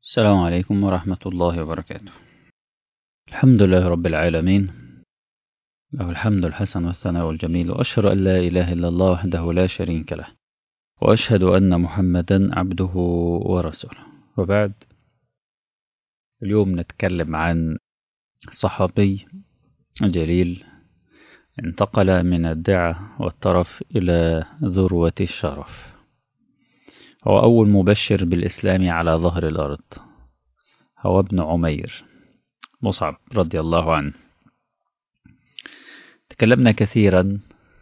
السلام عليكم ورحمة الله وبركاته. الحمد لله رب العالمين، له الحمد الحسن والثناء الجميل، وأشهد أن لا إله إلا الله وحده لا شريك له، وأشهد أن محمدا عبده ورسوله. وبعد، اليوم نتكلم عن صحابي جليل انتقل من الدعة والترف إلى ذروة الشرف. هو أول مبشر بالإسلام على ظهر الأرض، هو ابن عمير مصعب رضي الله عنه. تكلمنا كثيرا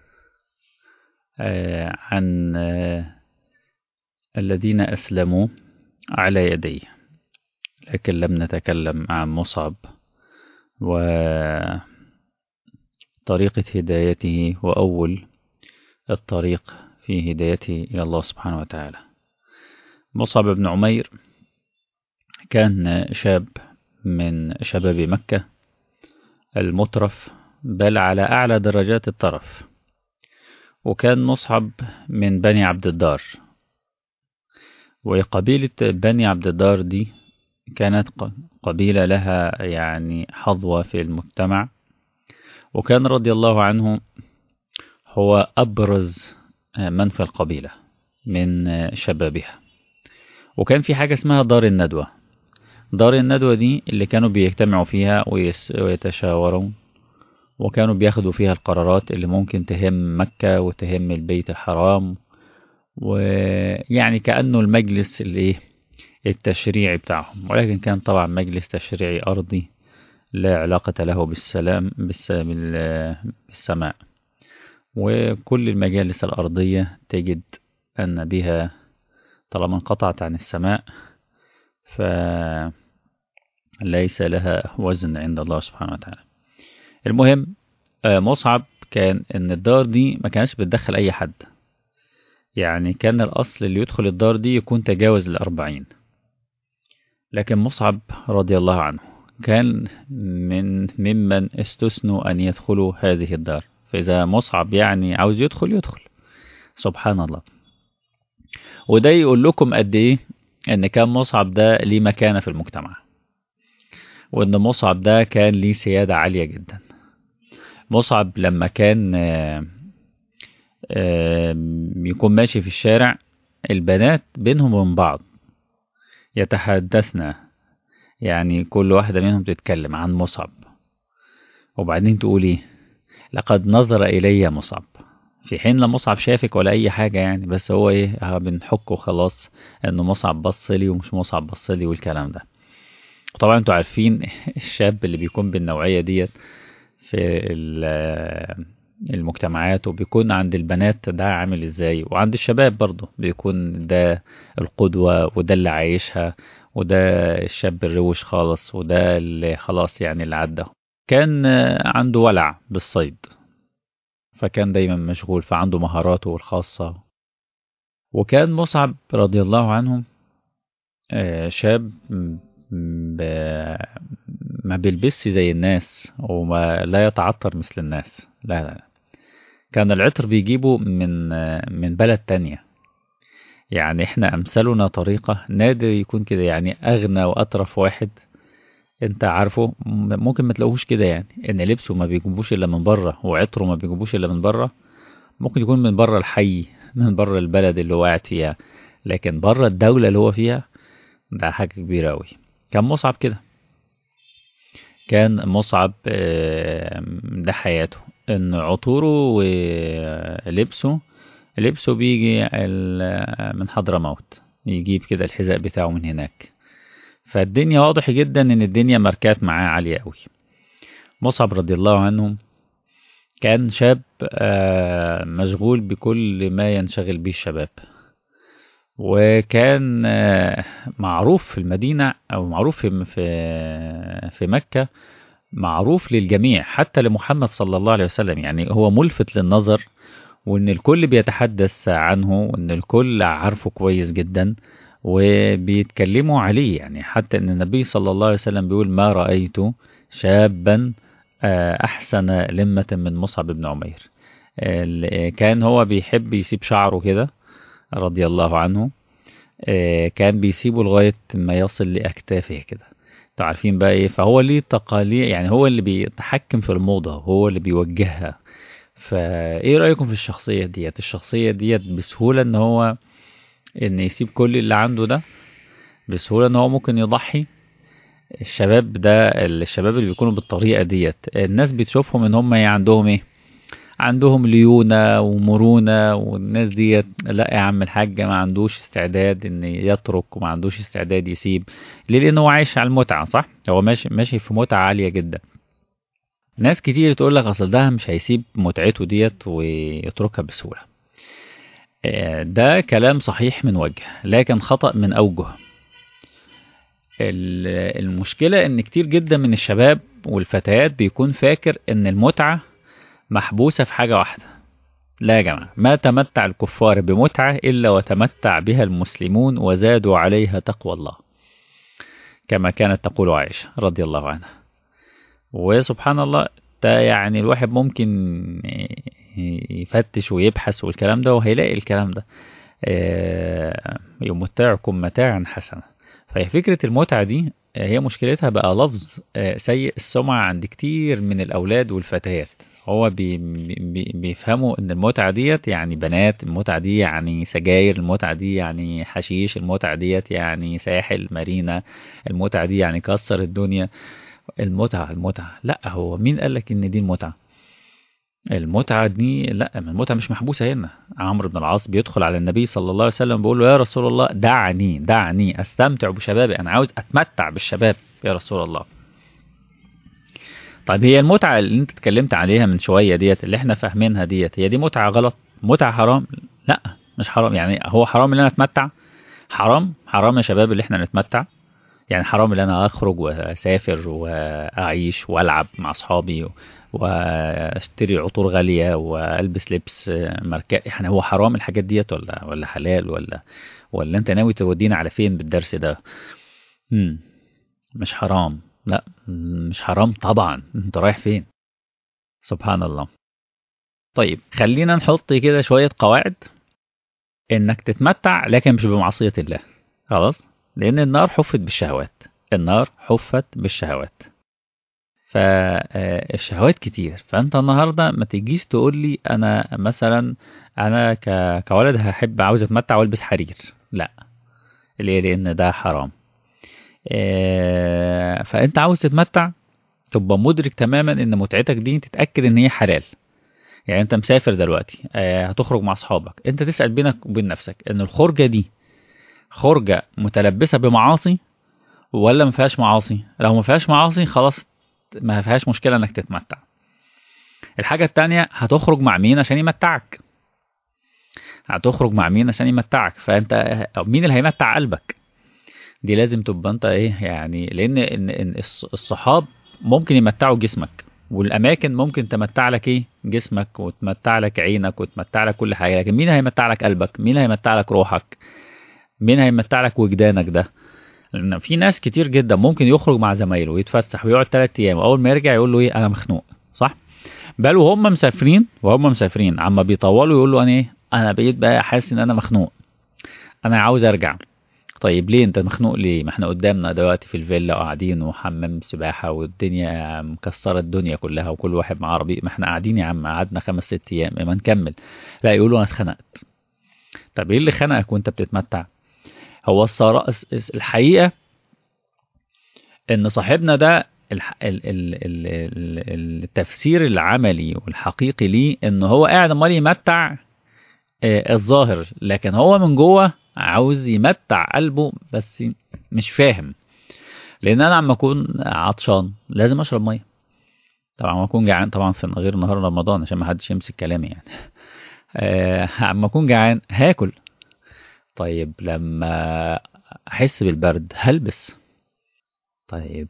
عن الذين أسلموا على يديه، لكن لم نتكلم عن مصعب وطريقة هدايته وأول الطريق في هدايته إلى الله سبحانه وتعالى. مصعب بن عمير كان شاب من شباب مكة المترف، بل على أعلى درجات الترف، وكان مصعب من بني عبد الدار. وقبيلة بني عبد الدار دي كانت قبيلة لها يعني حظوة في المجتمع، وكان رضي الله عنه هو أبرز من في القبيلة من شبابها. وكان في حاجة اسمها دار الندوة. دار الندوة دي اللي كانوا بيجتمعوا فيها ويتشاورون، وكانوا بياخدوا فيها القرارات اللي ممكن تهم مكة وتهم البيت الحرام، ويعني كأنه المجلس التشريعي بتاعهم، ولكن كان طبعا مجلس تشريعي أرضي لا علاقة له بالسماء. وكل المجالس الأرضية تجد أن بها طالما انقطعت عن السماء فليس لها وزن عند الله سبحانه وتعالى. المهم، مصعب كان ان الدار دي ما كانش بتدخل اي حد، يعني كان الاصل اللي يدخل الدار دي يكون تجاوز ال40. لكن مصعب رضي الله عنه كان ممن استثنوا ان يدخلوا هذه الدار، فاذا مصعب يعني عاوز يدخل سبحان الله. وده يقول لكم قد ايه ان كان مصعب ده ليه مكانة في المجتمع، وان مصعب ده كان ليه سيادة عالية جدا. مصعب لما كان يكون ماشي في الشارع، البنات بينهم وبين بعض يتحدثن، يعني كل واحدة منهم تتكلم عن مصعب، وبعدين تقول ايه، لقد نظر إلي مصعب، في حين لا مصعب شافك ولا أي حاجة يعني، بس هو ايه، بنحكه خلاص انه مصعب بص لي ومش مصعب بص لي والكلام ده. وطبعا انتوا عارفين الشاب اللي بيكون بالنوعية ديت في المجتمعات، وبيكون عند البنات ده عامل ازاي، وعند الشباب برضه بيكون ده القدوة، وده اللي عايشها، وده الشاب الروش خالص، وده اللي خلاص يعني اللي عدى. كان عنده ولع بالصيد، فكان دايما مشغول، فعنده مهاراته الخاصة. وكان مصعب رضي الله عنه شاب ما بيلبسش زي الناس، وما لا يتعطر مثل الناس، لا لا لا. كان العطر بيجيبه من بلد تانية، يعني احنا امثالنا طريقة نادر يكون كده، يعني اغنى واطرف واحد انت عارفه ممكن ما تلاقوش كده، يعني ان لبسه ما بيجيبوش الا من بره، وعطره ما بيجيبوش الا من بره. ممكن يكون من بره الحي، من بره البلد اللي هو قاعد فيها، لكن بره الدولة اللي هو فيها ده حاجة كبيرة أوي. كان مصعب كده، كان مصعب ده حياته، ان عطوره لبسه بيجي من حضرموت، يجيب كده الحذاء بتاعه من هناك. فالدنيا واضح جدا ان الدنيا ماركات معاه عالية قوي. مصعب رضي الله عنه كان شاب مشغول بكل ما ينشغل به الشباب، وكان معروف في المدينة، او معروف في مكة، معروف للجميع حتى لمحمد صلى الله عليه وسلم، يعني هو ملفت للنظر، وان الكل بيتحدث عنه، وان الكل عارفه كويس جدا وبيتكلموا عليه. يعني حتى ان النبي صلى الله عليه وسلم بيقول ما رأيت شابا احسن لمة من مصعب بن عمير. كان هو بيحب يسيب شعره كده رضي الله عنه، كان بيسيبه لغاية ما يصل لأكتافه كده. انتوا عارفين بقى ايه، فهو ليه تقاليد، يعني هو اللي بيتحكم في الموضة، هو اللي بيوجهها. فايه رأيكم في الشخصية ديت؟ الشخصية ديت بسهولة ان يسيب كل اللي عنده ده، بسهولة ان هو ممكن يضحي. الشباب اللي بيكونوا بالطريقة ديت، الناس بتشوفهم ان هم عندهم ايه، عندهم ليونة ومرونة، والناس ديت لا يا عم الحاج ما عندوش استعداد ان يترك، وما عندوش استعداد يسيب. ليه؟ لانه هو عايش على المتعة، صح؟ هو ماشي في متعة عالية جدا. ناس كتير تقول لك اصل ده مش هيسيب متعته ديت ويتركها بسهولة. ده كلام صحيح من وجه، لكن خطأ من اوجه. المشكلة ان كتير جدا من الشباب والفتيات بيكون فاكر ان المتعة محبوسة في حاجة واحدة. لا يا جماعة، ما تمتع الكفار بمتعة إلا وتمتع بها المسلمون وزادوا عليها تقوى الله، كما كانت تقول عائشة رضي الله عنها. وسبحان الله، ده يعني الواحد ممكن يفتش ويبحث والكلام ده، وهيلاقي الكلام ده. يمتعكم متاعا حسنا. فهي فكرة المتعة دي هي مشكلتها بقى لفظ سيء السمعة عند كتير من الأولاد والفتيات. هو بيفهموا ان المتعة ديت يعني بنات، المتعة دي يعني سجاير، المتعة دي يعني حشيش، المتعة ديت يعني ساحل مارينا، المتعة دي يعني كسر الدنيا. المتعة لا، هو مين قالك ان دي المتعة؟ المتعة دي لا، المتعة مش محبوسة هنا. عمرو بن العاص بيدخل على النبي صلى الله عليه وسلم بيقول له يا رسول الله دعني استمتع بشبابي، انا عاوز اتمتع بالشباب يا رسول الله. طيب هي المتعة اللي انت اتكلمت عليها من شوية ديت، اللي احنا فاهمينها ديت، هي دي متعة غلط؟ متعة حرام؟ لا مش حرام. يعني هو حرام ان انا اتمتع؟ حرام يا شباب اللي احنا نتمتع؟ يعني حرام ان انا اخرج واسافر واعيش والعب مع اصحابي واشتري عطور غالية والبس لبس ماركات؟ يعني هو حرام الحاجات ديت ولا حلال؟ ولا انت ناوي تودينا على فين بالدرس ده؟ مم. مش حرام. لا مش حرام طبعا، انت رايح فين؟ سبحان الله. طيب خلينا نحط كده شوية قواعد انك تتمتع لكن مش بمعصية الله. خلاص؟ لان النار حفت بالشهوات. النار حفت بالشهوات. فالشهوات كتير. فانت النهاردة ما تجيش تقول لي انا مثلا، انا كولد هحب عاوز اتمتع والبس حرير. لا. ليه؟ لان ده حرام. فانت عاوز تتمتع، تبقى مدرك تماما ان متعتك دي تتأكد ان هي حلال. يعني انت مسافر دلوقتي، هتخرج مع اصحابك، انت تسأل بينك وبين نفسك ان الخروجه دي خروجه متلبسه بمعاصي ولا ما فيهاش معاصي؟ لو ما فيهاش معاصي خلاص، ما فيهاش مشكله انك تتمتع. الحاجه التانية، هتخرج مع مين عشان يمتعك؟ هتخرج مع مين عشان يمتعك؟ فانت مين اللي هيمتع قلبك؟ دي لازم تبقى انت ايه يعني، لان إن الصحاب ممكن يمتعوا جسمك، والاماكن ممكن تمتع لك ايه، جسمك، وتمتع لك عينك، وتمتع لك كل حاجه. لكن مين هيمتع لك قلبك؟ مين هيمتع لك روحك؟ مين هيمتع لك وجدانك ده؟ لان في ناس كتير جدا ممكن يخرج مع زمايله ويتفسح ويقعد 3 ايام، واول ما يرجع يقول له ايه، انا مخنوق. صح؟ بل وهم مسافرين عما بيطولوا يقول له انا ايه، انا بقيت بقى حاسس ان انا مخنوق، انا عاوز ارجع. طيب ليه انت مخنوق؟ ليه؟ ما احنا قدامنا دلوقتي في الفيلا قاعدين، وحمام سباحة، والدنيا مكسرة الدنيا كلها، وكل واحد معاه عربية. ما احنا قاعدين يا عم، قعدنا 5 6 ايام، ما نكمل. لا، يقولوا انا اتخنقت. طب ايه اللي خنقك وانت بتتمتع؟ هو الحقيقة ان صاحبنا ده التفسير العملي والحقيقي ليه ان هو قاعد امال يمتع الظاهر، لكن هو من جوه عاوز يمتع قلبه بس مش فاهم. لان انا عم اكون عطشان لازم اشرب ميه. طبعا عم اكون جعان، طبعا في غير نهار رمضان عشان ما حدش يمسك كلامي يعني. عم اكون جعان هاكل. طيب لما احس بالبرد هلبس. طيب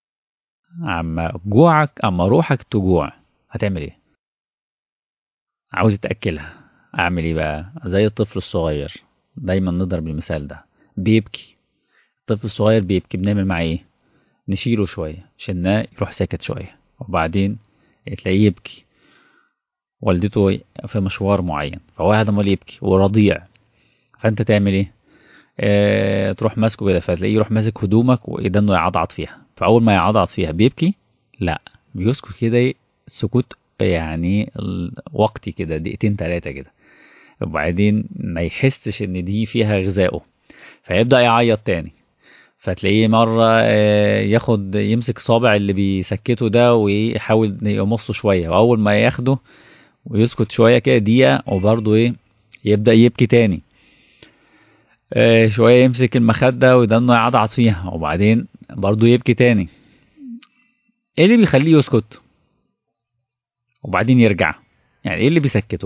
اما روحك تجوع هتعمل ايه؟ عاوز تاكلها. اعمل ايه بقى؟ زي الطفل الصغير، دايما نضرب المثال ده. بيبكي. الطفل الصغير بيبكي، بنعمل معاه ايه؟ نشيله شويه، شلناه يروح ساكت شويه، وبعدين تلاقيه يبكي. والدته في مشوار معين، فواحد امال يبكي ورضيع. فانت تعمل ايه؟ تروح ماسكه كده، فتلاقيه يروح ماسك هدومك وإيدانه يعضعض فيها، فأول ما يعضعض فيها بيبكي؟ لا، بيسكت كده سكوت يعني وقتي كده، دقيقتين تلاتة كده، وبعدين ما يحسش إن دي فيها غذائه، فيبدأ يعيط تاني. فتلاقيه مرة ياخد يمسك صابع اللي بيسكته ده ويحاول يمصه شوية، وأول ما ياخده ويسكت شوية كده دقيقة، وبرضه يبدأ يبكي تاني. شوية يمسك المخدة ويدنه يعضعض فيها، وبعدين برضه يبكي تاني. ايه اللي بيخليه يسكت وبعدين يرجع؟ يعني ايه اللي بيسكته؟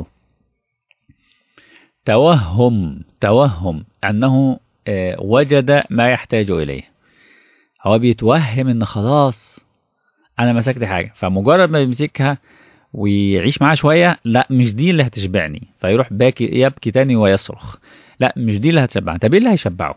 توهم أنه وجد ما يحتاج إليه. هو بيتوهم ان خلاص انا مسكت حاجة، فمجرد ما يمسكها ويعيش معاها شوية، لا مش دي اللي هتشبعني، فيروح باكي يبكي تاني ويصرخ، لا مش دي اللي هتشبعني. طب ايه اللي هيشبعه؟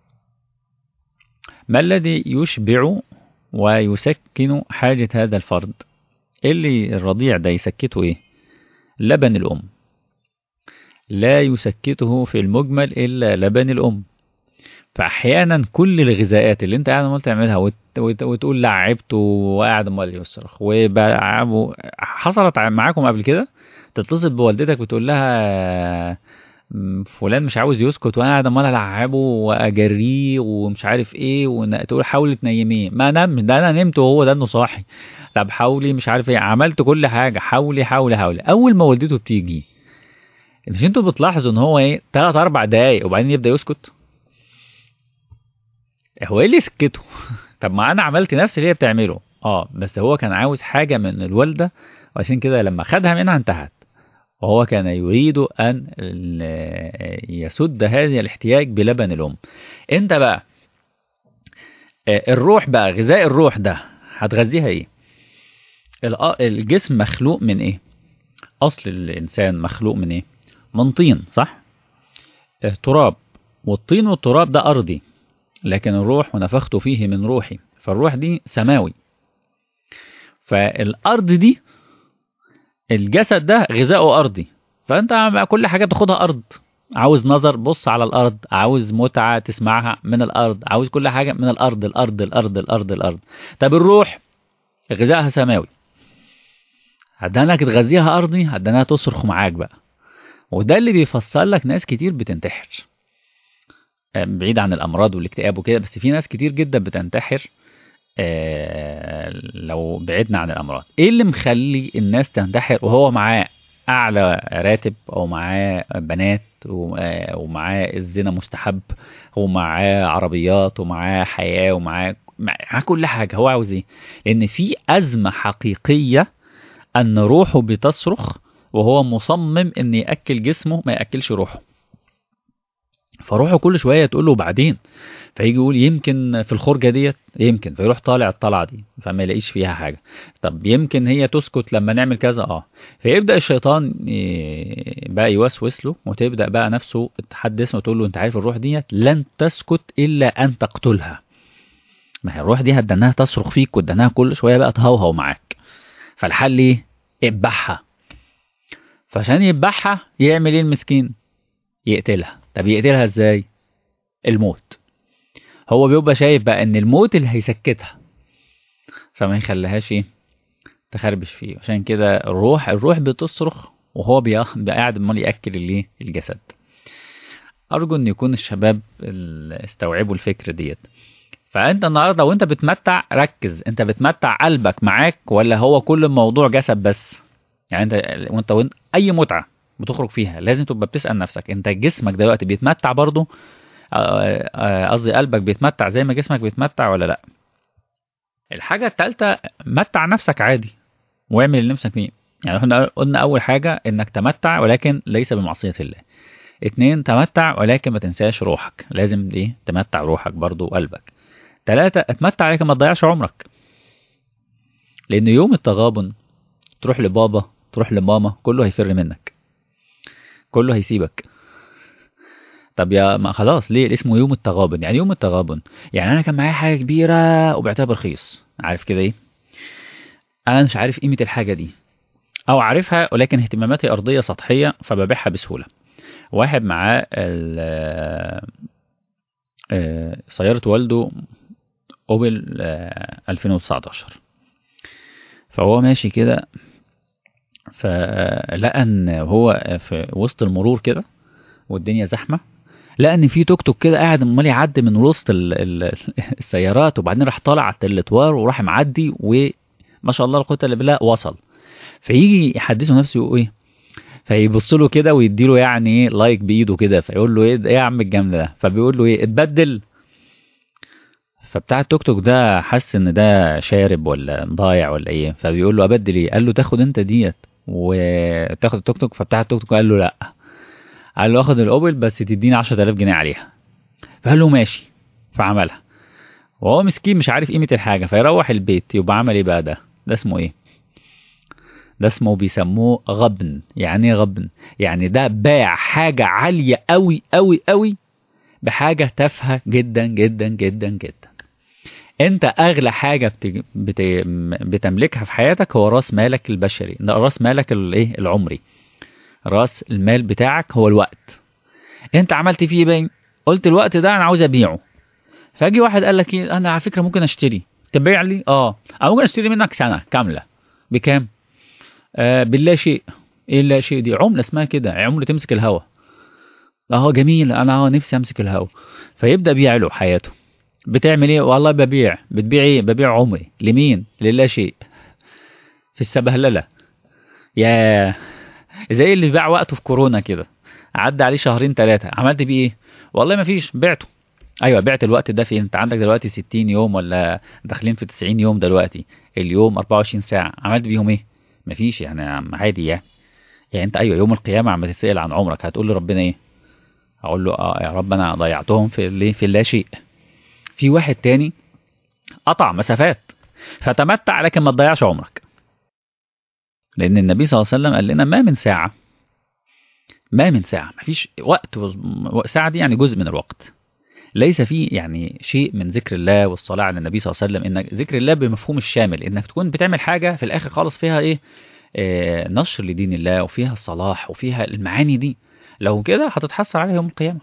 ما الذي يشبع ويسكن حاجة هذا الفرد؟ إيه اللي الرضيع ده يسكته؟ ايه؟ لبن الأم. لا يسكته في المجمل إلا لبن الأم. فأحيانا كل الغذاءات اللي انت قاعد عمال تعملها وتقول لعبته وقاعد عمال يصرخ وبلعبه، حصلت معاكم قبل كده؟ تتصل بوالدتك وتقول لها فلان مش عاوز يسكت وانا قاعد عمال العبه واجريه ومش عارف ايه، وتقول حاولي تنيميه، ما نام ده، انا نمت وهو ده انه صاحي. طب حاولي مش عارف ايه، عملت كل حاجه، حاولي حاولي حاولي، اول ما والدته بتيجي مش انتوا بتلاحظوا ان هو 3 4 دقايق وبعدين يبدا يسكت؟ هو ايه اللي سكته؟ طب ما انا عملت نفس اللي هي بتعمله، بس هو كان عاوز حاجه من الوالده، وعشان كده لما خدها منها انتهت، وهو كان يريد أن يسد هذا الاحتياج بلبن الأم. أنت بقى الروح بقى، غذاء الروح ده هتغذيها إيه؟ الجسم مخلوق من إيه؟ أصل الإنسان مخلوق من إيه؟ من طين، صح؟ تراب، والطين والتراب ده أرضي، لكن الروح ونفخت فيه من روحي، فالروح دي سماوي. فالأرض دي، الجسد ده غذاؤه أرضي، فأنت كل حاجة بتاخدها أرض. عاوز نظر بص على الأرض، عاوز متعة تسمعها من الأرض، عاوز كل حاجة من الأرض الأرض الأرض الأرض الأرض. طب الروح غذائها سماوي، هدانك تغذيها أرضي، هدانها تصرخ معاك بقى. وده اللي بيفسر لك ناس كتير بتنتحر، بعيد عن الأمراض والاكتئاب وكده، بس في ناس كتير جدا بتنتحر لو بعدنا عن الأمراض. إيه اللي مخلي الناس تنتحر وهو معاه أعلى راتب، أو معاه بنات، ومعاه الزنا مستحب، ومعاه عربيات، ومعاه حياة، ومعاه كل حاجة؟ هو عاوز إيه؟ لأن في أزمة حقيقية أن روحه بتصرخ، وهو مصمم أن يأكل جسمه ما يأكلش روحه، فروحه كل شوية تقول له بعدين، فيجي يقول يمكن في الخرجة ديت، يمكن، فيروح طالع الطلعة دي فما يلاقيش فيها حاجة. طب يمكن هي تسكت لما نعمل كذا، فيبدأ الشيطان بقى يوسوس له، وتبدأ بقى نفسه تحدث وتقول له انت عارف الروح ديت لن تسكت إلا أن تقتلها. ما هي الروح دي هدناها تصرخ فيك، ودناها كل شوية بقى تهوهو معاك، فالحل ايه؟ اذبحها. فعشان يذبحها يعمل ايه المسكين؟ يقتلها. طب يقتلها ازاي؟ الموت. هو بيبقى شايف بقى ان الموت اللي هيسكتها، فما يخليهاش تخربش فيه. عشان كده الروح بتصرخ وهو قاعد امال ياكل الجسد. ارجو ان يكون الشباب استوعبوا الفكره ديت. فانت النهارده وانت بتمتع ركز، انت بتمتع قلبك معاك ولا هو كل الموضوع جسد بس؟ يعني انت وانت اي متعه بتخرج فيها لازم تبقى بتسال نفسك انت جسمك دلوقتي بيتمتع برضه؟ قصدي قلبك بيتمتع زي ما جسمك بيتمتع ولا لا؟ الحاجة التالتة، متع نفسك عادي واعمل اللي نفسك فيه. يعني احنا قلنا أول حاجة إنك تمتع ولكن ليس بمعصية الله. 2 تمتع ولكن ما تنساش روحك، لازم تمتع روحك برضو وقلبك. 3 اتمتع ولكن ما تضيعش عمرك، لأن يوم التغابن تروح لبابا تروح لماما كله هيفر منك، كله هيسيبك. طب يا ما خلاص ليه اسمه يوم التغابن؟ يعني يوم التغابن يعني انا كان معايا حاجه كبيره وبعتها برخيص، عارف كده انا مش عارف قيمه الحاجه دي، او عارفها ولكن اهتماماتي ارضيه سطحيه فببيعها بسهوله. واحد معاه سيارة والده اوبل 2019. فهو ماشي كده، فلقى ان هو في وسط المرور كده والدنيا زحمه، لقى ان في توك توك كده قاعد امال يعدي من وسط السيارات، وبعدين راح طالع على التلتوار وراح معدي، وما شاء الله لا قوه الا بالله وصل. فيجي يحدثه نفسه يقول ايه، فيبص له كده ويديله يعني ايه لايك بايده كده، فيقول له ايه ده، ايه يا عم الجامد ده، فبيقول له ايه اتبدل. فبتاع التوك توك ده حس ان ده شارب ولا ضايع ولا ايه، فبيقول له ابدل ايه، قال له تاخد انت ديت وتاخد التوك توك. فبتاع التوك توك قال له لا، قال له اخد الاوبل بس تديني 10000 جنيه عليها. فقال له ماشي، فعملها. وهو مسكين مش عارف قيمة الحاجة، فيروح البيت يبقى عمل ايه بقى، ده اسمه ايه، ده اسمه بيسموه غبن. يعني ايه غبن؟ يعني ده باع حاجة عالية قوي قوي قوي بحاجة تافهة جدا جدا جدا جدا. انت اغلى حاجة بتملكها في حياتك هو راس مالك البشري، ده راس مالك الايه العمري. راس المال بتاعك هو الوقت. انت عملت فيه باين، قلت الوقت ده انا عاوز ابيعه. فاجي واحد قال لك ايه، انا على فكرة ممكن اشتري، تبيع لي؟ اه، او ممكن اشتري منك سنة كاملة. بكام؟ باللا شيء. ايه اللا شيء دي؟ عملة اسمها كده، عملة تمسك الهوا. اه جميل، انا نفسي امسك الهوا. فيبدأ بيع له حياته. بتعمل ايه؟ والله ببيع. بتبيع ايه؟ ببيع عمري. لمين؟ للا شيء. في السبهلله. يا زي اللي باع وقته في كورونا كده، عدى عليه شهرين ثلاثه، عملت بيه ايه؟ والله ما فيش، بعته. ايوه بعت الوقت ده فين؟ انت عندك دلوقتي 60 يوم ولا داخلين في 90 يوم دلوقتي، اليوم 24 ساعه، عملت بيهم ايه؟ مفيش يعني عادي يعني. يعني انت ايوه يوم القيامه عم تتسال عن عمرك، هتقول لربنا ايه؟ هقول له اه يا رب انا ضيعتهم في اللي في اللا شيء. في واحد تاني قطع مسافات، فتمتع لكن ما تضيعش عمرك. لأن النبي صلى الله عليه وسلم قال لنا ما من ساعة، ما من ساعة، ما فيش وقت، ساعة دي يعني جزء من الوقت، ليس فيه يعني شيء من ذكر الله والصلاة على النبي صلى الله عليه وسلم. إنك ذكر الله بمفهوم الشامل، إنك تكون بتعمل حاجة في الآخر خالص فيها إيه، نشر لدين الله وفيها الصلاح وفيها المعاني دي، لو كده هتتحسر عليها يوم القيامة.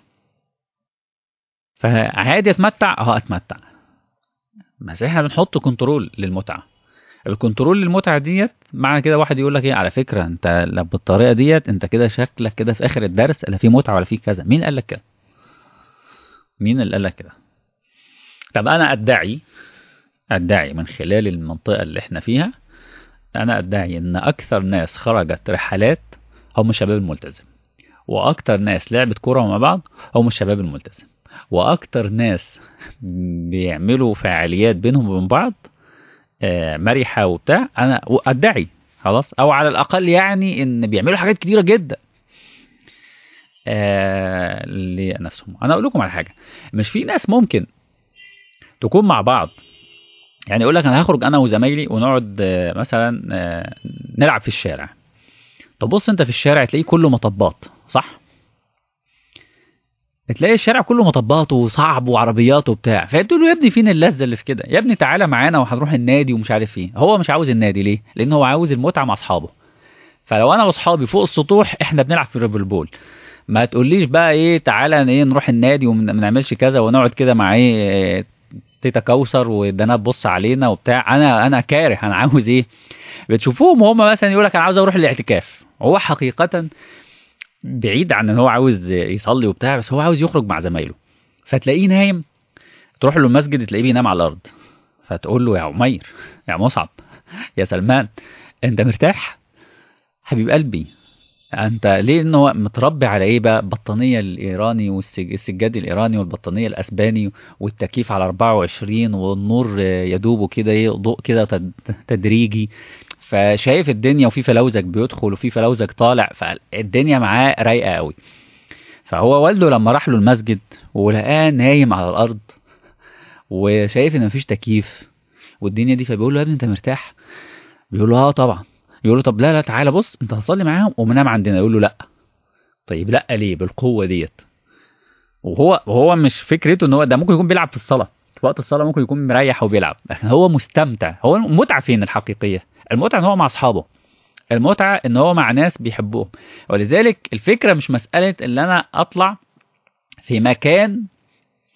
فعادي أتمتع، أتمتع، بس إحنا بنحط كنترول للمتعة. الكنترول للمتعة ديت معنى كده واحد يقول لك ايه، على فكرة انت لو بالطريقة ديت انت كده شكلك كده في اخر الدرس لا في متعة ولا في كذا. مين قال لك كده؟ مين اللي قال لك كده؟ طب انا ادعي من خلال المنطقة اللي احنا فيها، انا ادعي ان اكثر ناس خرجت رحلات هم الشباب الملتزم، واكثر ناس لعبت كورة مع بعض هم الشباب الملتزم، واكثر ناس بيعملوا فعاليات بينهم وبين بعض مرحة وبتاع، انا ادعي خلاص، او على الاقل يعني ان بيعملوا حاجات كتيرة جدا لنفسهم. انا اقول لكم على حاجة، مش في ناس ممكن تكون مع بعض، يعني يقول لك انا هخرج انا وزمايلي ونقعد مثلا نلعب في الشارع. طب بص انت في الشارع تلاقيه كله مطبات، صح؟ تلاقي الشارع كله مطبات وصعب وعربيات وبتاع، فتقول له يا ابني فين اللذة اللي في كده؟ يا ابني تعالى معانا وهنروح النادي ومش عارف ايه. هو مش عاوز النادي ليه؟ لان هو عاوز المتعة مع اصحابه. فلو انا واصحابي فوق السطوح احنا بنلعب في الريفل بول، ما تقوليش بقى ايه تعالى ايه نروح النادي وما نعملش كذا ونقعد كده مع ايه تيتا كوثر ودنا تبص علينا وبتاع. انا كاره، انا عاوز ايه؟ بتشوفوهم وهم مثلا يقول لك انا عاوز اروح الاعتكاف، هو حقيقة بعيد عن ان هو عاوز يصلي وبتاع، بس هو عاوز يخرج مع زمايله. فتلاقيه نايم، تروح له المسجد تلاقيه بينام على الارض، فتقول له يا عمير، يا مصعب، يا سلمان، انت مرتاح حبيب قلبي؟ انت ليه؟ انه هو متربي على ايه بقى، بطانيه الايراني والسجاد الايراني والبطانيه الاسباني والتكييف على 24 والنور يدوبه كده ايه ضوء كده تدريجي، فشايف الدنيا وفي فلوزك بيدخل وفي فلوزك طالع، فالدنيا معاه رايقه قوي. فهو والده لما راح له المسجد ولقاه نايم على الارض وشايف ان مفيش تكييف والدنيا دي، فبيقول له يا ابني انت مرتاح؟ بيقول له اه طبعا. يقول له طب لا لا تعالى بص انت هتصلي معاهم وننام عندنا. يقول له لا. طيب لا ليه بالقوه ديت؟ وهو مش فكرته ان هو ده ممكن يكون بيلعب في الصلاه، في وقت الصلاه ممكن يكون مريح وبيلعب، لكن هو مستمتع. هو المتعه فين الحقيقيه؟ المتعه ان هو مع اصحابه، المتعه ان هو مع ناس بيحبوهم. ولذلك الفكره مش مساله ان انا اطلع في مكان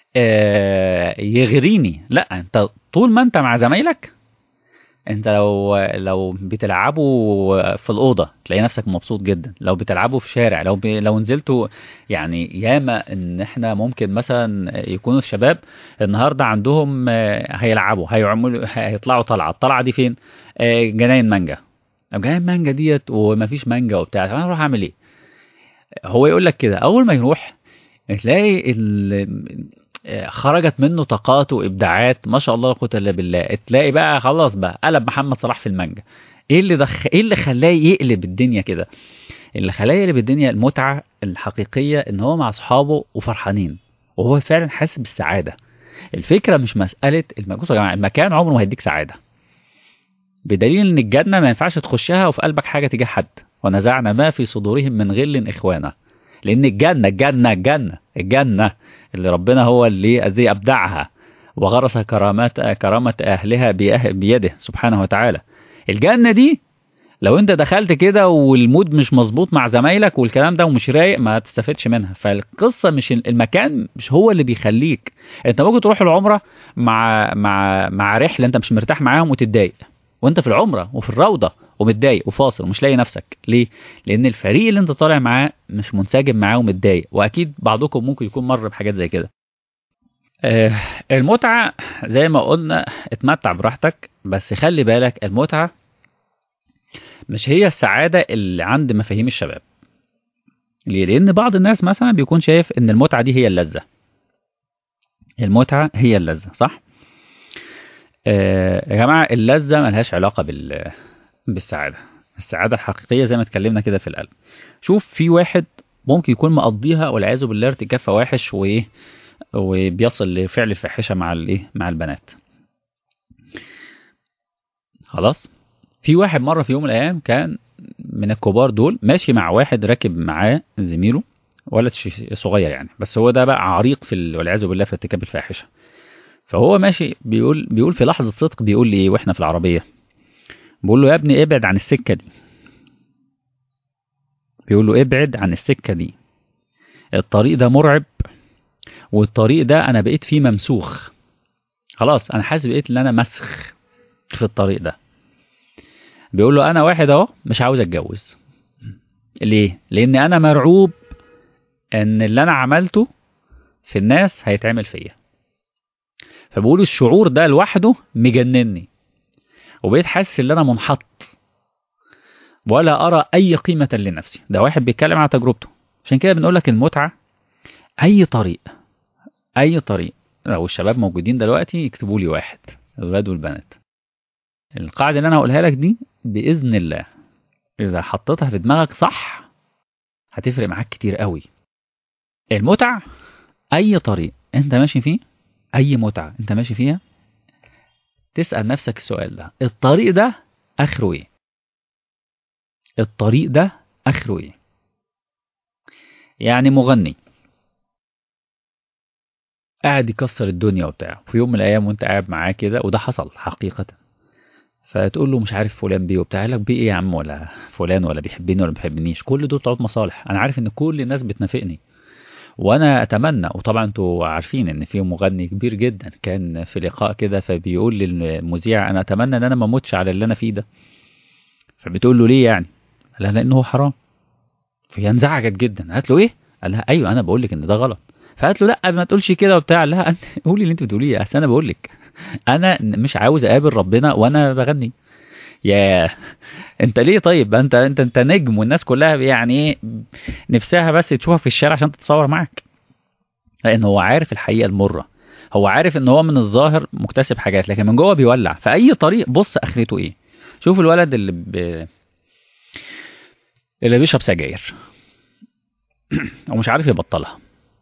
يغريني. لا، انت طول ما انت مع زمايلك، انت لو بتلعبوا في الأوضة تلاقي نفسك مبسوط جدا، لو بتلعبوا في شارع، لو نزلتوا. يعني ياما ان احنا ممكن مثلا يكونوا الشباب النهارده عندهم هيلعبوا، هيطلعوا طلعة. الطلعة دي فين؟ جناين مانجا. طب جناين مانجا ديت ومفيش مانجا وبتاع، طب انا اروح اعمل ايه؟ هو يقول لك كده اول ما يروح تلاقي خرجت منه طاقات وابداعات ما شاء الله لا قوه الا بالله. تلاقي بقى خلاص بقى قلب محمد صلاح في المانجا. ايه اللي خلاه يقلب الدنيا كده؟ اللي خلاه يقلب الدنيا المتعه الحقيقيه ان هو مع اصحابه وفرحانين، وهو فعلا حاسس بالسعاده. الفكره مش مساله بصوا يا جماعه، المكان عمره ما هيديك سعاده، بدليل ان الجنه ما ينفعش تخشها وفي قلبك حاجه تجاه حد. ونزعنا ما في صدورهم من غل اخوانا. لان الجنه اللي ربنا هو اللي الذي ابدعها وغرس كرامه اهلها بيده سبحانه وتعالى. الجنه دي لو انت دخلت كده والمود مش مظبوط مع زمايلك والكلام ده ومش رايق، ما تستفدش منها. فالقصه مش المكان، مش هو اللي بيخليك. انت ممكن تروح العمره مع رحله انت مش مرتاح معاهم وتتضايق، وانت في العمره وفي الروضه ومتضايق وفاصل ومش لاقي نفسك. ليه؟ لان الفريق اللي انت طالع معاه مش منسجم معاه ومتضايق. واكيد بعضكم ممكن يكون مر بحاجات زي كده. آه، المتعه زي ما قلنا اتمتع براحتك، بس خلي بالك المتعه مش هي السعاده اللي عند مفاهيم الشباب. ليه؟ لان بعض الناس مثلا بيكون شايف ان المتعه دي هي اللذه. المتعه هي اللذه، صح؟ يا جماعه اللذه ملهاش علاقه بالسعاده. السعاده الحقيقيه زي ما اتكلمنا كده في القلب. شوف، في واحد ممكن يكون مقضيها والعياذ بالله ارتكاب فواحش وايه، وبيصل لفعل الفاحشه مع الايه، مع البنات. خلاص. في واحد مره في يوم من الايام كان من الكبار دول ماشي مع واحد راكب معاه زميله، ولد صغير يعني، بس هو ده بقى عريق والعياذ بالله في ارتكاب الفاحشه. فهو ماشي بيقول في لحظه صدق، بيقول لي ايه واحنا في العربيه، بيقول له يا ابني ابعد عن السكه دي. بيقول له ابعد عن السكه دي، الطريق ده مرعب، والطريق ده انا بقيت فيه ممسوخ. خلاص انا حاسس بقيت ان انا مسخ في الطريق ده. بيقول له انا واحد اهو مش عاوز اتجوز. ليه؟ لان انا مرعوب ان اللي انا عملته في الناس هيتعمل فيا. فبقول الشعور ده لوحده مجنني، وبقيت حاسس ان انا منحط ولا ارى اي قيمه لنفسي. ده واحد بيتكلم عن تجربته. عشان كده بنقول لك المتعه اي طريق، اي طريق. لو الشباب موجودين دلوقتي يكتبوا لي واحد، الولاد والبنات. القاعده اللي انا هقولها لك دي باذن الله اذا حطيتها في دماغك صح هتفرق معاك كتير قوي. المتعه اي طريق انت ماشي فيه، اي متعه انت ماشي فيها، تسال نفسك السؤال ده: الطريق ده اخره ايه؟ الطريق ده اخره ايه؟ يعني مغني قاعد يكسر الدنيا وبتاع، في يوم من الايام وانت قاعد معاه كده، وده حصل حقيقه، فتقول له مش عارف فلان بيه وبتاع، لك بيه ايه يا عم؟ ولا فلان ولا بيحبني ولا ما بيحبنيش، كل دول طلعوا مصالح. انا عارف ان كل الناس بتنافقني، وانا اتمنى. وطبعا انتوا عارفين ان في مغني كبير جدا كان في لقاء كده فبيقول للمذيع انا اتمنى ان انا ما اموتش على اللي انا فيه ده. فبتقول له ليه يعني؟ قال لها لانه هو حرام. فهي انزعجت جدا، قالت له ايه؟ قال لها ايوه انا بقول لك ان ده غلط. فقالت له لا ما تقولش كده وبتاع. قال لها قولي اللي انت بتقوليه، اصل انا بقول لك انا مش عاوز اقابل ربنا وانا بغني. يا انت ليه طيب؟ انت نجم، والناس كلها يعني ايه نفسها بس تشوفك في الشارع عشان تتصور معاك. لان هو عارف الحقيقه المره. هو عارف ان هو من الظاهر مكتسب حاجات لكن من جوه بيولع في اي طريق. بص اخرته ايه؟ شوف الولد اللي بيشرب سجاير ومش عارف يبطلها.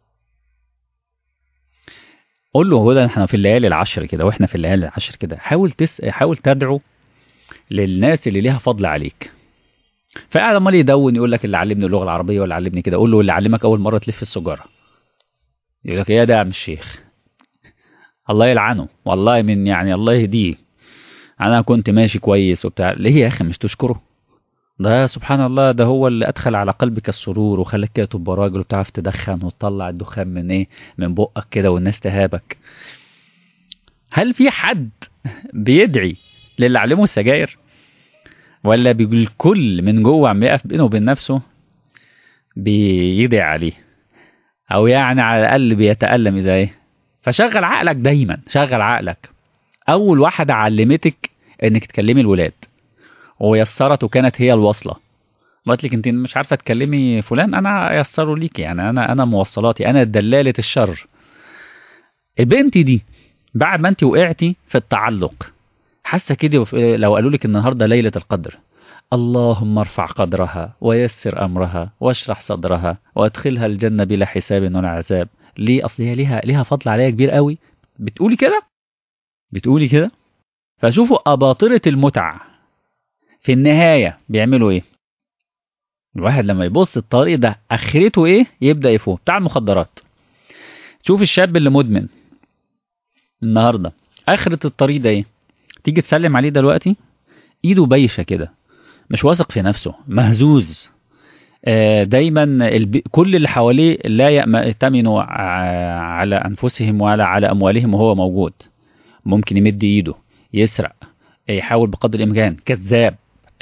قول له هو ده احنا في الليالي العشر كده، واحنا في الليالي العشر كده حاول تدعو للناس اللي ليها فضل عليك. فقاعد امال يدون يقول لك اللي علمني اللغه العربيه ولا علمني كده. قول له اللي علمك اول مره تلف السجاره. يقول لك ايه ده يا عم الشيخ؟ الله يلعنه والله، من يعني الله يهديه. انا كنت ماشي كويس وبتاع. ليه يا اخي مش تشكره؟ ده سبحان الله، ده هو اللي ادخل على قلبك السرور وخلاك كده تبقى راجل وبتعرف تدخن وتطلع الدخان من ايه، من بقك كده والناس تهابك. هل في حد بيدعي للي علمه السجاير؟ ولا بيقول الكل من جوه عم يقف بينه وبين نفسه بيدعي عليه، او يعني على الاقل بيتألم اذا ايه؟ فشغل عقلك دايما، شغل عقلك. اول واحدة علمتك انك تكلمي الولاد ويسرت وكانت هي الوصلة، قالت لك انت مش عارفة تكلمي فلان، انا يسره ليكي، يعني انا موصلاتي، انا دلالة الشر. البنت دي بعد ما انت وقعتي في التعلق، حاسه كده لو قالوا لك النهارده ليلة القدر، اللهم ارفع قدرها ويسر امرها واشرح صدرها وادخلها الجنة بلا حساب ولا عذاب. ليه؟ اصل هي ليها فضل عليها كبير قوي. بتقولي كده، بتقولي كده. فشوفوا اباطرة المتع في النهاية بيعملوا ايه. الواحد لما يبص الطريق ده اخرته ايه يبدأ يفوق. بتاع المخدرات، شوف الشاب اللي مدمن النهارده اخرة الطريق ده ايه؟ تيجي تسلم عليه دلوقتي ايده بايشه كده، مش واثق في نفسه، مهزوز. دايما كل اللي حواليه لا يأتمنوا على انفسهم ولا على اموالهم وهو موجود. ممكن يمد ايده يسرق، يحاول بقدر الامكان، كذاب.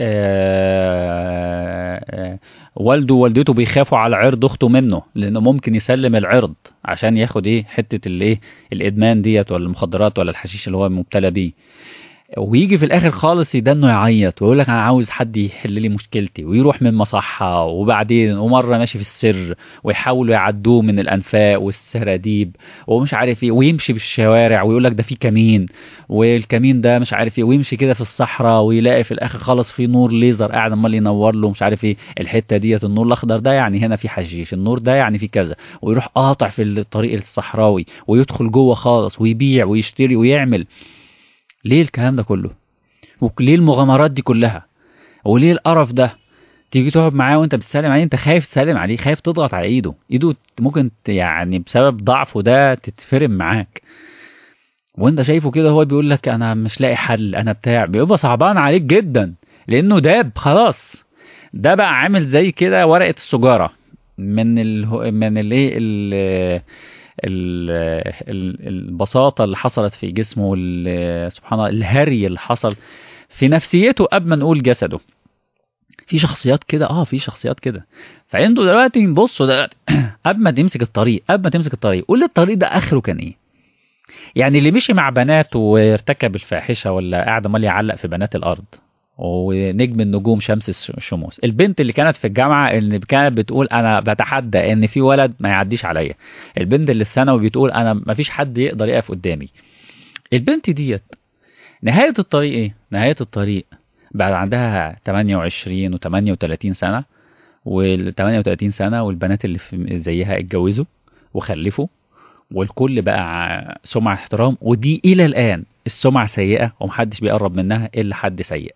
والده ووالدته بيخافوا على عرض اخته منه، لانه ممكن يسلم العرض عشان ياخد ايه، حته الايه، الادمان ديت ولا المخدرات ولا الحشيش اللي هو مبتلى بيه. ويجي في الاخر خالص يدنه يعيط ويقول لك انا عاوز حد يحل لي مشكلتي، ويروح من مصحة وبعدين ومره ماشي في السر ويحاولوا يعدوه من الانفاق والسراديب ومش عارف ايه، ويمشي بالشوارع ويقول لك ده في كمين، والكمين ده مش عارف ايه، ويمشي كده في الصحراء ويلاقي في الاخر خالص في نور ليزر قاعد عمال ينور له مش عارف ايه الحته ديت، النور الاخضر ده يعني هنا في حشيش، النور ده يعني في كذا، ويروح قاطع في الطريق الصحراوي ويدخل جوه خالص ويبيع ويشتري ويعمل. ليه الكلام ده كله؟ وليه المغامرات دي كلها؟ وليه القرف ده؟ تيجي تقعد معاه وانت بتسلم عليه انت خايف تسلم عليه، خايف تضغط على ايده، ايده ممكن يعني بسبب ضعفه ده تتفرم معاك، وانت شايفه كده هو بيقول لك انا مش لاقي حل انا بتاع، بيبقى صعبان عليك جدا لانه داب خلاص. ده بقى عامل زي كده ورقة السجارة من من الايه البساطة اللي حصلت في جسمه، سبحان الله الهري اللي حصل في نفسيته قبل ما نقول جسده. في شخصيات كده، في شخصيات كده. فانتوا دلوقتي بصوا دلوقتي قبل ما تمسك الطريق، قبل ما تمسك الطريق قول لي الطريق ده اخره كان ايه؟ يعني اللي مشي مع بنات وارتكب الفاحشة ولا قاعد امال يعلق في بنات الارض ونجم النجوم شمس الشموس، البنت اللي كانت في الجامعة اللي كانت بتقول انا بتحدى ان في ولد ما يعديش عليا، البنت اللي في ثانوي بتقول انا ما فيش حد يقدر يقف قدامي، البنت ديت نهاية الطريق ايه؟ نهاية الطريق بعد عندها 28 و38 سنة، وال 38 سنة والبنات اللي زيها اتجوزوا وخلفوا، والكل بقى سمعة احترام، ودي إلى الآن السمعة سيئة ومحدش بيقرب منها إلا حد سيء.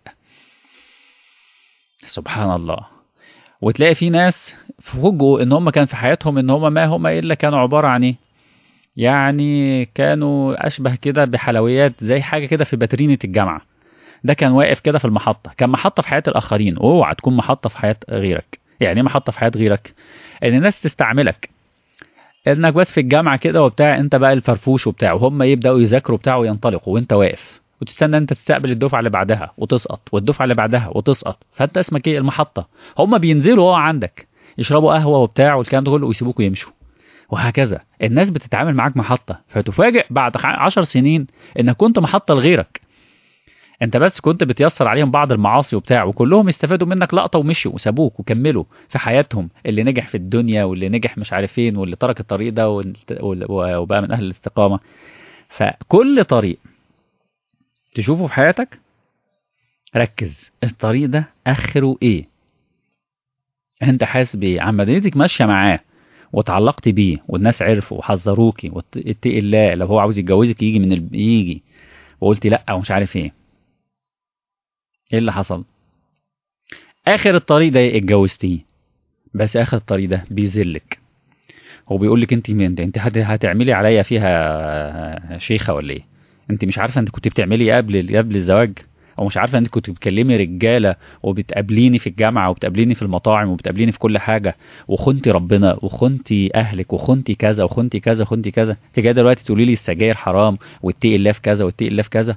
سبحان الله. وتلاقي في ناس فوجئوا إن هم كان في حياتهم إن هم ما هم إلا كانوا عبارة عن إيه؟ يعني كانوا أشبه كده بحلويات زي حاجة كده في باترينة الجامعة. ده كان واقف كده في المحطة، كان محطة في حياة الآخرين، اوعى تكون محطة في حياة غيرك. يعني ايه محطة في حياة غيرك؟ ان الناس تستعملك انك بس في الجامعة كده وبتاع، انت بقى الفرفوش وبتاع، وهم يبدأوا يذاكروا بتاع وينطلقوا وانت واقف وتستنى انت تستقبل الدفعة اللي بعدها وتسقط والدفعة اللي بعدها وتسقط، فانت اسمك ايه؟ المحطة. هم بينزلوا عندك يشربوا قهوة وبتاع والكلام ده كله ويسيبوك ويمشوا، وهكذا الناس بتتعامل معاك محطة، فتفاجئ بعد 10 سنين انك كنت محطة لغيرك. انت بس كنت بتيسر عليهم بعض المعاصي وبتاع، وكلهم استفادوا منك لقطة ومشوا وسابوك وكملوا في حياتهم، اللي نجح في الدنيا واللي نجح مش عارف فين واللي ترك الطريق ده وبقى من اهل الاستقامة. فكل طريق تشوفه في حياتك ركز الطريق ده اخره ايه، انت حاسس بايه، عمليتك ماشية معاه وتعلقت بيه والناس عرفوا وحذروكي واتقي الله، لو هو عاوز يتجوزك يجي من يجي، وقلت لا ومش عارف ايه اللي حصل؟ اخر الطريق ده اتجوزتيه، بس اخر الطريق ده بيذلك، هو بيقول لك انت مين ده، انت هتعملي عليا فيها شيخه ولا ايه؟ انت مش عارفه انت كنت بتعملي قبل الزواج؟ ومش عارفه انت كنت بتكلمي رجاله وبتقابليني في الجامعه وبتقابليني في المطاعم وبتقابليني في كل حاجه، وخنتي ربنا وخنتي اهلك وخنتي كذا وخنتي كذا وخنتي كذا، انت جايه دلوقتي تقولي لي السجاير حرام واتقي الله في كذا واتقي الله في كذا؟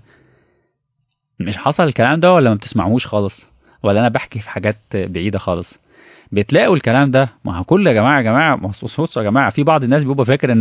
مش حصل الكلام ده ولا ما بتسمعوش خالص؟ ولا انا بحكي في حاجات بعيده خالص؟ بتلاقوا الكلام ده. ما هو كل يا جماعه يا جماعه مخصوص يا جماعه، في بعض الناس بيبقى فاكر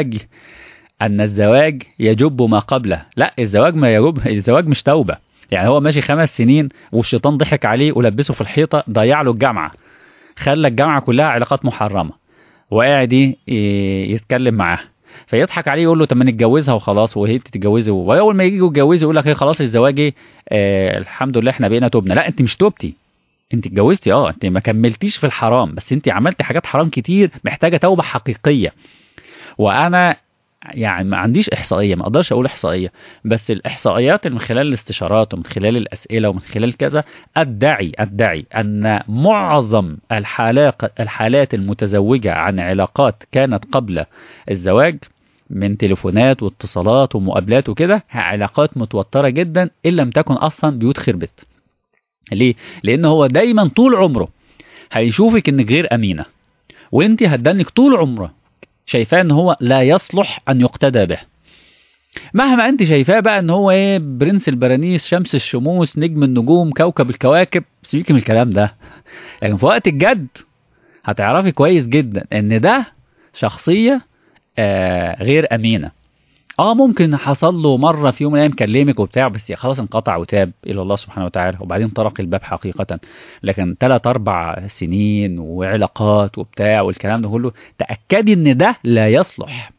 ان الزواج يجب ما قبله. لا، الزواج ما يجب، الزواج مش توبه. يعني هو ماشي 5 سنين والشيطان ضحك عليه ولبسه في الحيطه، ضيع له الجامعه، خلى الجامعه كلها علاقات محرمه، وقاعد يتكلم معاها، فيضحك عليه يقول له طب ما نتجوزها وخلاص وهي تتجوزه، واول ما يجي يتجوزه يقول لك ايه خلاص الزواج ايه، الحمد لله احنا بقينا توبنا. لا، انت مش توبتي، انت اتجوزتي، انت ما كملتيش في الحرام، بس انت عملتي حاجات حرام كتير محتاجه توبه حقيقيه. وانا يعني ما عنديش احصائيه، ما اقدرش اقول احصائيه، بس الاحصائيات من خلال الاستشارات ومن خلال الاسئله ومن خلال كذا ادعي ان معظم الحالات المتزوجه عن علاقات كانت قبل الزواج، من تليفونات واتصالات ومقابلات وكده، علاقات متوتره جدا ان لم تكن اصلا بيوت خربت. ليه؟ لان هو دايما طول عمره هيشوفك انك غير امينه، وانت هتدنك طول عمره شايفاه ان هو لا يصلح ان يقتدى به، مهما انت شايفاه بقى ان هو ايه، برنس البرانيس، شمس الشموس، نجم النجوم، كوكب الكواكب، سيبيكي من الكلام ده. لكن في وقت الجد هتعرفي كويس جدا ان ده شخصية غير امينة. ممكن حصل له مرة في يوم من الايام كلمك وبتاع، بس خلاص انقطع وتاب الى الله سبحانه وتعالى وبعدين طرق الباب حقيقة. لكن 3 4 سنين وعلاقات وبتاع والكلام ده كله، تأكدي ان ده لا يصلح.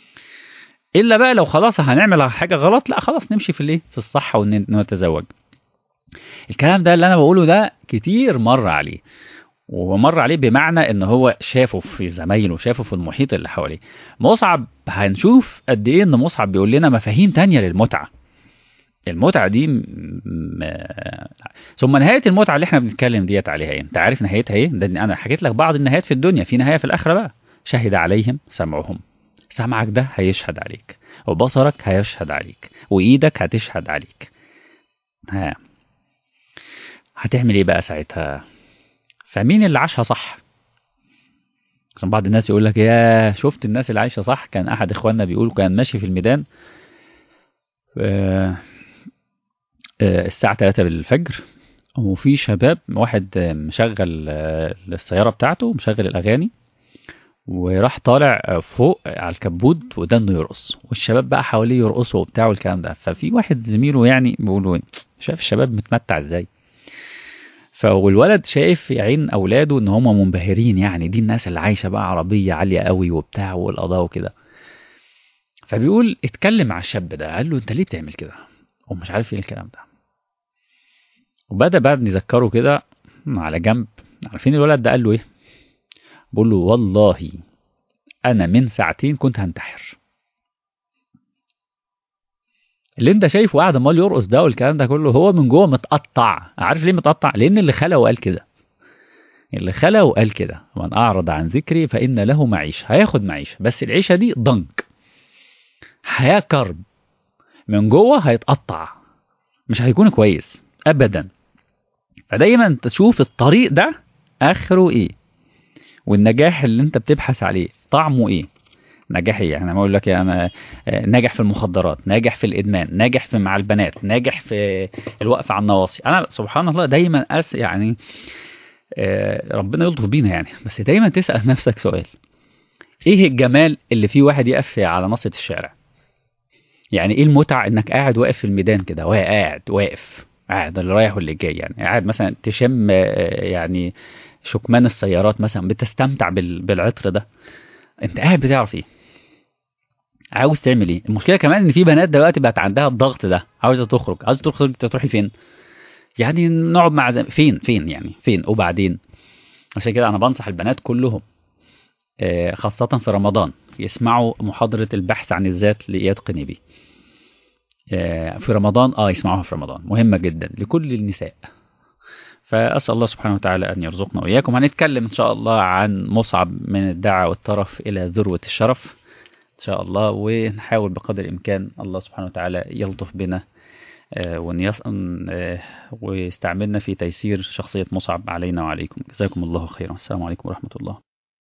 الا بقى لو خلاص هنعمل حاجه غلط، لا خلاص نمشي في الايه، في الصح ونتزوج. الكلام ده اللي انا بقوله ده كتير مر عليه، ومر عليه بمعنى ان هو شافه في زمايله وشافه في المحيط اللي حواليه. مصعب هنشوف قد ايه ان مصعب بيقول لنا مفاهيم تانية للمتعه. المتعه دي ثم نهايه المتعه اللي احنا بنتكلم ديت عليها ايه؟ انت عارف نهايتها ايه؟ ده انا حكيت لك بعض النهايات في الدنيا، في نهايه في الاخره بقى. شهد عليهم سمعهم، سمعك ده هيشهد عليك، وبصرك هيشهد عليك، وايدك هتشهد عليك. هتعمل ايه بقى ساعتها؟ فمين اللي عاشها صح؟ عشان بعض الناس يقول لك يا شفت الناس اللي عايشه صح. كان احد اخواننا بيقول كان ماشي في الميدان الساعه 3 بالفجر، وفي شباب، واحد مشغل السياره بتاعته مشغل الاغاني، وراح طالع فوق على الكبود ودنه يرقص، والشباب بقى حواليه يرقصوا وبتاع والكلام ده. ففي واحد زميله يعني بيقول شايف الشباب متمتع ازاي؟ فالولد شايف يا عين اولاده ان هم منبهرين، يعني دي الناس اللي عايشه بقى عربيه عاليه قوي وبتاع والقضاء وكده. فبيقول اتكلم مع الشاب ده، قال له انت ليه بتعمل كده ومش عارف ايه الكلام ده. وبدا بقى نذكره كده على جنب. عارفين الولد ده قال له ايه؟ بقول له والله انا من ساعتين كنت هنتحر. اللي انت شايفه قاعد امال يرقص ده والكلام ده كله، هو من جوه متقطع. عارف ليه متقطع؟ لان اللي خلقه قال كده. اللي خلقه قال كده ومن اعرض عن ذكري فان له معيشه، هياخد معيشه، بس العيشه دي ضنك، حياه كرب، من جوه هيتقطع، مش هيكون كويس ابدا. فدايما تشوف الطريق ده اخره ايه، والنجاح اللي انت بتبحث عليه طعمه ايه. نجاح ايه؟ يعني ما اقول لك انا ناجح في المخدرات، ناجح في الادمان، ناجح في مع البنات، ناجح في الوقف على النواصي. انا سبحان الله دايما يعني ربنا يلطف بينا يعني، بس دايما تسأل نفسك سؤال: ايه الجمال اللي فيه واحد يقف على ناصية الشارع؟ يعني ايه المتعة انك قاعد واقف في الميدان كده، قاعد واقف، قاعد اللي رايح واللي جاي، يعني قاعد مثلا تشم يعني شكمان السيارات مثلا، بتستمتع بالعطر ده. انت قاعد بتعرف ايه؟ عاوز تعمل ايه؟ المشكله كمان ان في بنات دلوقتي بقت عندها الضغط ده، عاوزه تخرج، عاوزه تخرج، تروحي فين؟ يعني نقعد مع فين يعني فين وبعدين. عشان كده انا بنصح البنات كلهم خاصه في رمضان يسمعوا محاضره البحث عن الذات لاياد قنيبي. في رمضان يسمعوها في رمضان، مهمه جدا لكل النساء. فاسال الله سبحانه وتعالى ان يرزقنا واياكم. هنتكلم ان شاء الله عن مصعب من الدعة والطرف الى ذروه الشرف ان شاء الله، ونحاول بقدر الامكان الله سبحانه وتعالى يلطف بنا ويستعملنا في تيسير شخصية مصعب علينا وعليكم. جزاكم الله خيرا. السلام عليكم ورحمة الله.